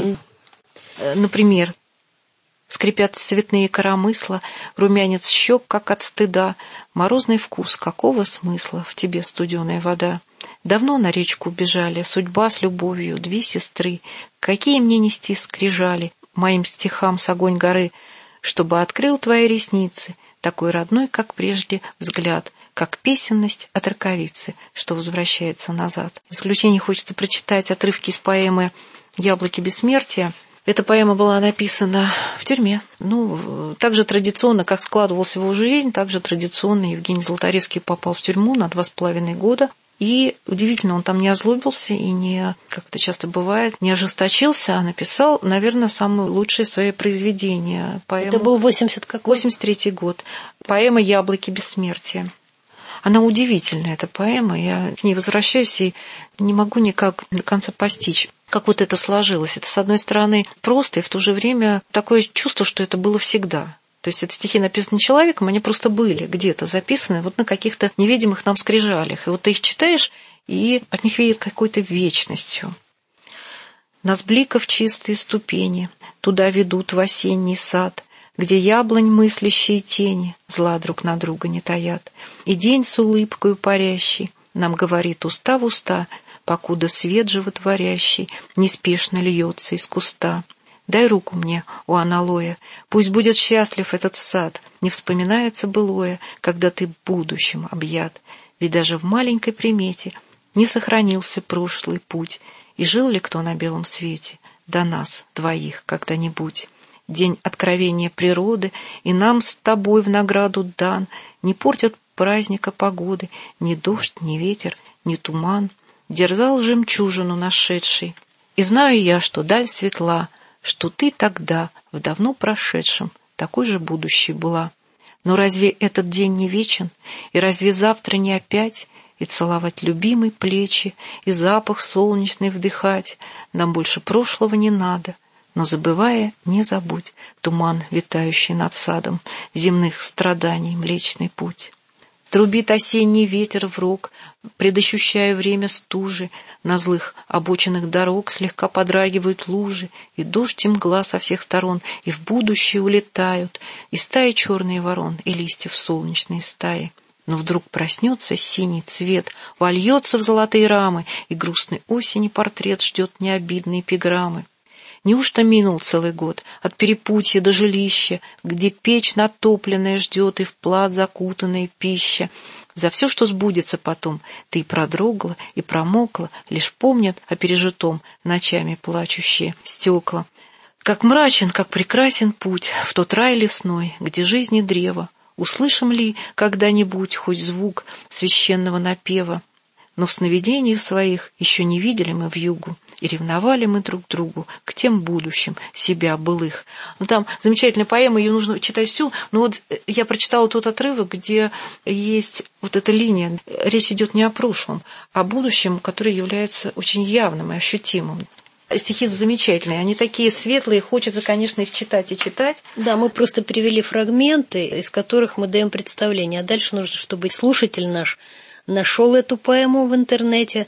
Например, скрипят цветные коромысла, румянец щек, как от стыда, морозный вкус, какого смысла в тебе студеная вода? Давно на речку бежали, судьба с любовью, 2 сестры, какие мне нести скрижали моим стихам с огонь горы, чтобы открыл твои ресницы, такой родной, как прежде, взгляд, как песенность от раковицы, что возвращается назад. В заключение хочется прочитать отрывки из поэмы «Яблоки бессмертия». Эта поэма была написана в тюрьме. Ну, так же традиционно, как складывалась его жизнь, так же традиционно Евгений Золотаревский попал в тюрьму на 2,5 года. И удивительно, он там не озлобился и не, как это часто бывает, не ожесточился, а написал, наверное, самые лучшие свои произведения. Поэма... Это был 83-й год. Поэма «Яблоки бессмертия». Она удивительная, эта поэма. Я к ней возвращаюсь и не могу никак до конца постичь, как вот это сложилось. Это, с одной стороны, просто, и в то же время такое чувство, что это было всегда. То есть это стихи написаны человеком, они просто были где-то записаны вот на каких-то невидимых нам скрижалях. И вот ты их читаешь, и от них веет какой-то вечностью. Нас бликов чистые ступени туда ведут в осенний сад, где яблонь мыслящие тени зла друг на друга не таят. И день с улыбкою парящий нам говорит уста в уста, покуда свет животворящий неспешно льется из куста. Дай руку мне, о аналоя, пусть будет счастлив этот сад, не вспоминается былое, когда ты будущим объят. Ведь даже в маленькой примете не сохранился прошлый путь, и жил ли кто на белом свете до нас двоих когда-нибудь. День откровения природы и нам с тобой в награду дан, не портят праздника погоды ни дождь, ни ветер, ни туман. Дерзал жемчужину нашедший, и знаю я, что даль светла, что ты тогда, в давно прошедшем, такой же будущей была. Но разве этот день не вечен, и разве завтра не опять, и целовать любимой плечи, и запах солнечный вдыхать? Нам больше прошлого не надо, но, забывая, не забудь туман, витающий над садом, земных страданий млечный путь. Трубит осенний ветер в рог, предощущая время стужи. На злых обочинах дорог слегка подрагивают лужи, и дождь и мгла со всех сторон, и в будущее улетают, и стаи черные ворон, и листьев солнечные стаи. Но вдруг проснется синий цвет, вольется в золотые рамы, и грустный осени портрет ждет необидные эпиграммы. Неужто минул целый год от перепутья до жилища, где печь натопленная ждет и в плат закутанная пища? За все, что сбудется потом, ты и продрогла, и промокла, лишь помнят о пережитом ночами плачущие стекла. Как мрачен, как прекрасен путь в тот рай лесной, где жизни древо. Услышим ли когда-нибудь хоть звук священного напева? Но в сновидениях своих еще не видели мы вьюгу, и ревновали мы друг другу к тем будущим себя былых. Ну, там замечательная поэма, ее нужно читать всю, но вот я прочитала тот отрывок, где есть вот эта линия. Речь идет не о прошлом, а о будущем, которое является очень явным и ощутимым. Стихи замечательные, они такие светлые, хочется, конечно, их читать и читать. Да, мы просто привели фрагменты, из которых мы даем представление, а дальше нужно, чтобы слушатель наш нашел эту поэму в интернете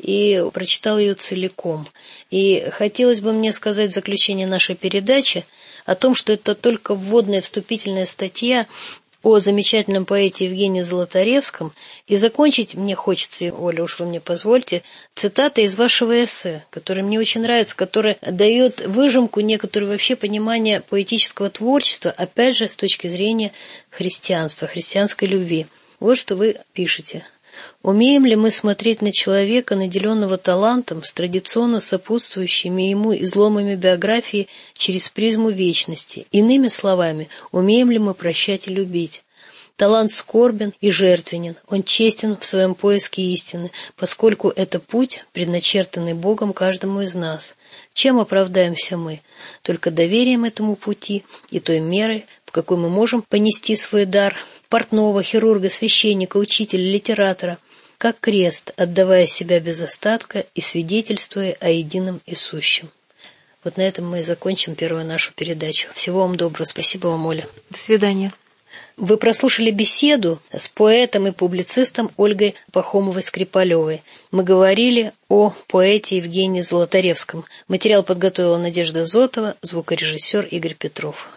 и прочитал ее целиком. И хотелось бы мне сказать в заключение нашей передачи о том, что это только вводная вступительная статья о замечательном поэте Евгении Золотаревском, и закончить мне хочется, Оля, уж вы мне позвольте, цитата из вашего эссе, которое мне очень нравится, которое дает выжимку некоторое вообще понимание поэтического творчества, опять же, с точки зрения христианства, христианской любви. Вот что вы пишете. Умеем ли мы смотреть на человека, наделенного талантом, с традиционно сопутствующими ему изломами биографии через призму вечности? Иными словами, умеем ли мы прощать и любить? Талант скорбен и жертвенен, он честен в своем поиске истины, поскольку это путь, предначертанный Богом каждому из нас. Чем оправдаемся мы? Только доверием этому пути и той мерой, в какой мы можем понести свой дар – портного, хирурга, священника, учителя, литератора, как крест, отдавая себя без остатка и свидетельствуя о едином и сущем. Вот на этом мы и закончим первую нашу передачу. Всего вам доброго. Спасибо вам, Оля. До свидания. Вы прослушали беседу с поэтом и публицистом Ольгой Пахомовой-Скрипалевой. Мы говорили о поэте Евгении Золотаревском. Материал подготовила Надежда Зотова, звукорежиссер Игорь Петров.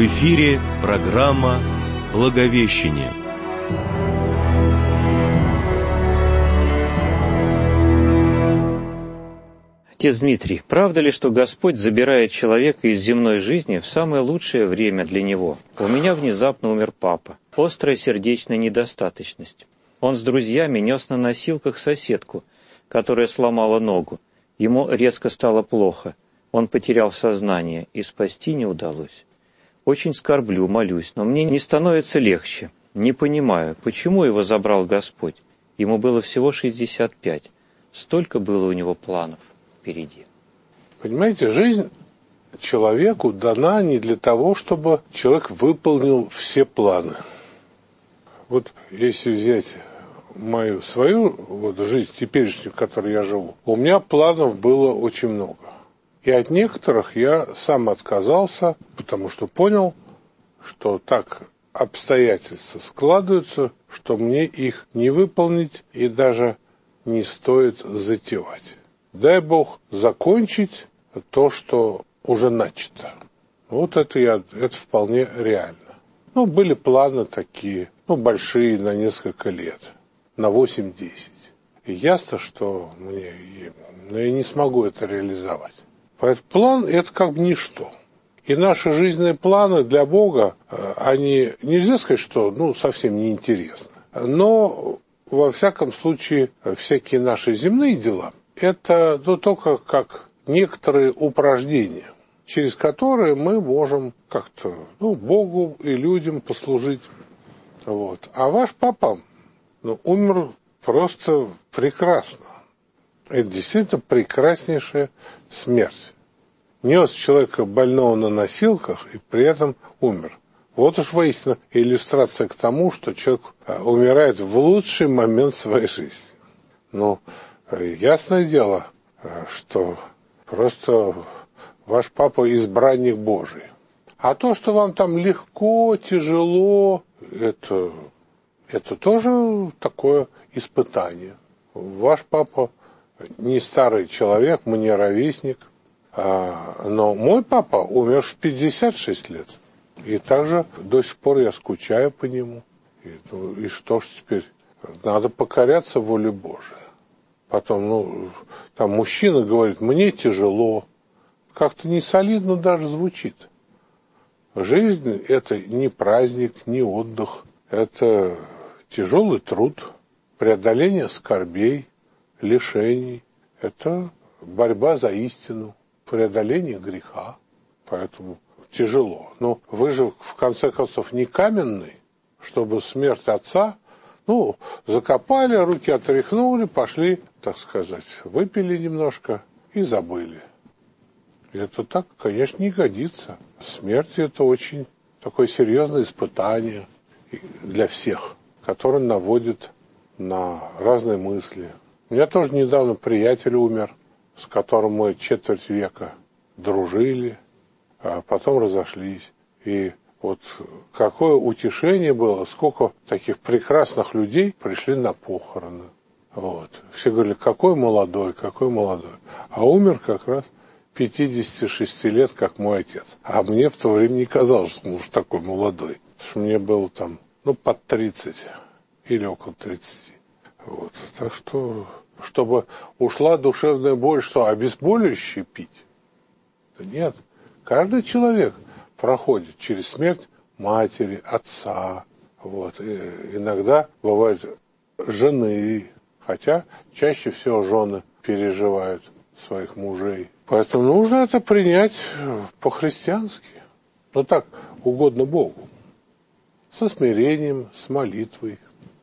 В эфире программа «Благовещение». Отец Дмитрий, правда ли, что Господь забирает человека из земной жизни в самое лучшее время для него? У меня внезапно умер папа. Острая сердечная недостаточность. Он с друзьями нес на носилках соседку, которая сломала ногу. Ему резко стало плохо. Он потерял сознание, и спасти не удалось. Очень скорблю, молюсь, но мне не становится легче. Не понимаю, почему его забрал Господь. Ему было всего 65. Столько было у него планов впереди. Понимаете, жизнь человеку дана не для того, чтобы человек выполнил все планы. Вот если взять свою жизнь теперешнюю, в которой я живу, у меня планов было очень много. И от некоторых я сам отказался, потому что понял, что так обстоятельства складываются, что мне их не выполнить и даже не стоит затевать. Дай Бог закончить то, что уже начато. Вот это вполне реально. Были планы такие, большие, на несколько лет, на 8-10. И ясно, что я не смогу это реализовать. Поэтому план – это как бы ничто. И наши жизненные планы для Бога, они, нельзя сказать, что совсем неинтересны. Но, во всяком случае, всякие наши земные дела – это только как некоторые упражнения, через которые мы можем как-то Богу и людям послужить. А ваш папа умер просто прекрасно. Это действительно прекраснейшая смерть. Нес человека больного на носилках и при этом умер. Вот уж воистину иллюстрация к тому, что человек умирает в лучший момент своей жизни. Ясное дело, что просто ваш папа избранник Божий. А то, что вам там легко, тяжело, это тоже такое испытание. Ваш папа не старый человек, мне ровесник, но мой папа умер в 56 лет. И также до сих пор я скучаю по нему. И что ж теперь? Надо покоряться воле Божией. Потом, там мужчина говорит, мне тяжело. Как-то не солидно даже звучит. Жизнь – это не праздник, не отдых. Это тяжелый труд, преодоление скорбей, лишений. Это борьба за истину, преодоление греха. Поэтому тяжело. Но вы же, в конце концов, не каменный, чтобы смерть отца, закопали, руки отряхнули, пошли, так сказать, выпили немножко и забыли. И это так, конечно, не годится. Смерть – это очень такое серьезное испытание для всех, которое наводит на разные мысли. У меня тоже недавно приятель умер, с которым мы четверть века дружили, а потом разошлись. И вот какое утешение было, сколько таких прекрасных людей пришли на похороны. Все говорили, какой молодой. А умер как раз 56 лет, как мой отец. А мне в то время не казалось, что он уж такой молодой. Потому что мне было там, под 30 или около 30. Так что, чтобы ушла душевная боль, что, обезболивающее пить? Да нет. Каждый человек проходит через смерть матери, отца. И иногда бывает жены, хотя чаще всего жены переживают своих мужей. Поэтому нужно это принять по-христиански. Так угодно Богу. Со смирением, с молитвой.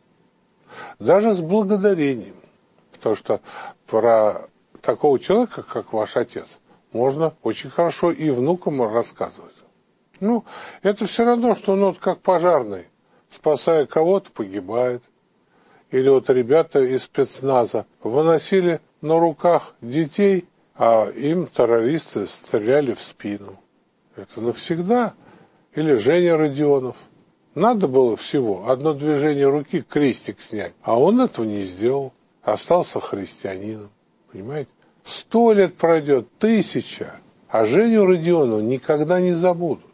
Даже с благодарением. Потому что про такого человека, как ваш отец, можно очень хорошо и внукам рассказывать. Это все равно, что как пожарный, спасая кого-то, погибает. Или ребята из спецназа выносили на руках детей, а им террористы стреляли в спину. Это навсегда. Или Женя Родионов. Надо было всего одно движение руки, крестик снять. А он этого не сделал. Остался христианином. Понимаете? 100 лет пройдет, 1000. А Женю Родионова никогда не забудут.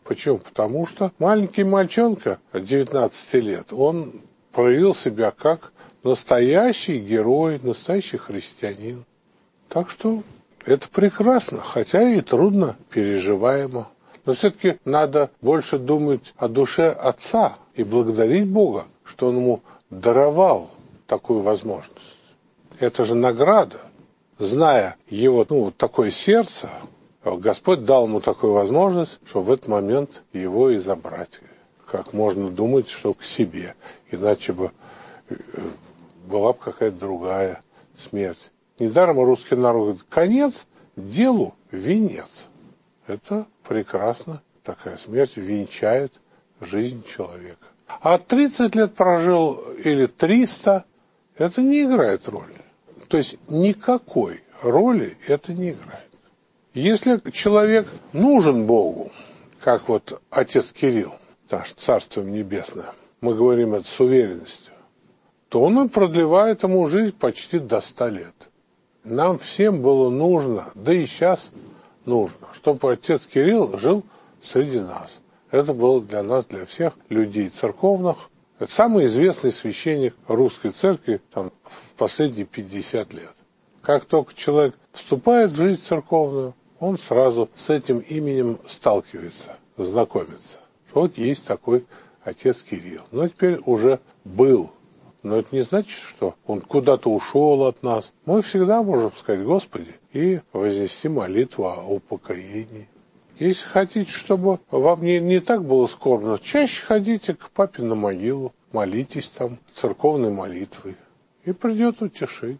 Почему? Потому что маленький мальчонка 19 лет, он проявил себя как настоящий герой, настоящий христианин. Так что это прекрасно, хотя и трудно переживаемо. Но все-таки надо больше думать о душе отца и благодарить Бога, что он ему даровал такую возможность. Это же награда. Зная его такое сердце, Господь дал ему такую возможность, чтобы в этот момент его и забрать. Как можно думать, что к себе. Иначе бы была бы какая-то другая смерть. Недаром русский народ говорит: конец делу венец. Это прекрасно. Такая смерть венчает жизнь человека. А 30 лет прожил или 300, это не играет роли. То есть никакой роли это не играет. Если человек нужен Богу, как вот отец Кирилл, наш Царство Небесное, мы говорим это с уверенностью, то он продлевает ему жизнь почти до 100 лет. Нам всем было нужно, да и сейчас нужно, чтобы отец Кирилл жил среди нас. Это было для нас, для всех людей церковных. Это самый известный священник русской церкви в последние 50 лет. Как только человек вступает в жизнь церковную, он сразу с этим именем сталкивается, знакомится. Вот есть такой отец Кирилл. Но теперь уже был. Но это не значит, что он куда-то ушел от нас. Мы всегда можем сказать: Господи, и вознести молитву о упокоении. Если хотите, чтобы вам не так было скорбно, чаще ходите к папе на могилу, молитесь там церковной молитвой, и придет утешение.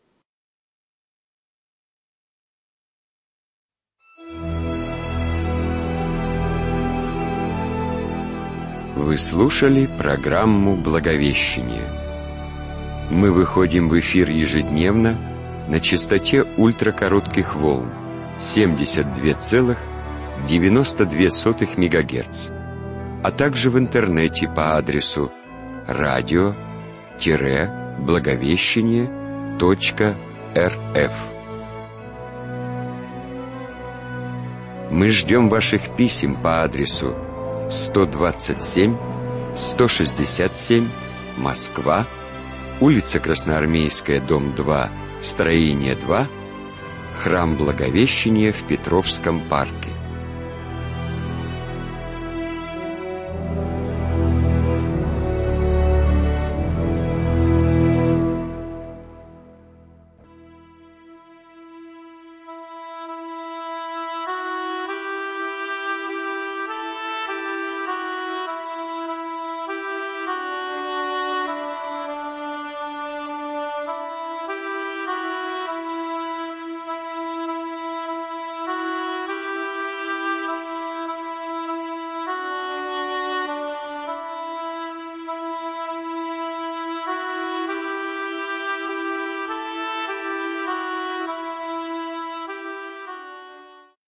Вы слушали программу «Благовещение». Мы выходим в эфир ежедневно на частоте ультракоротких волн 72,92 МГц, а также в интернете по адресу radio-благовещение.рф. Мы ждем ваших писем по адресу 127, 167, Москва, улица Красноармейская, дом 2, строение 2, храм Благовещения в Петровском парке.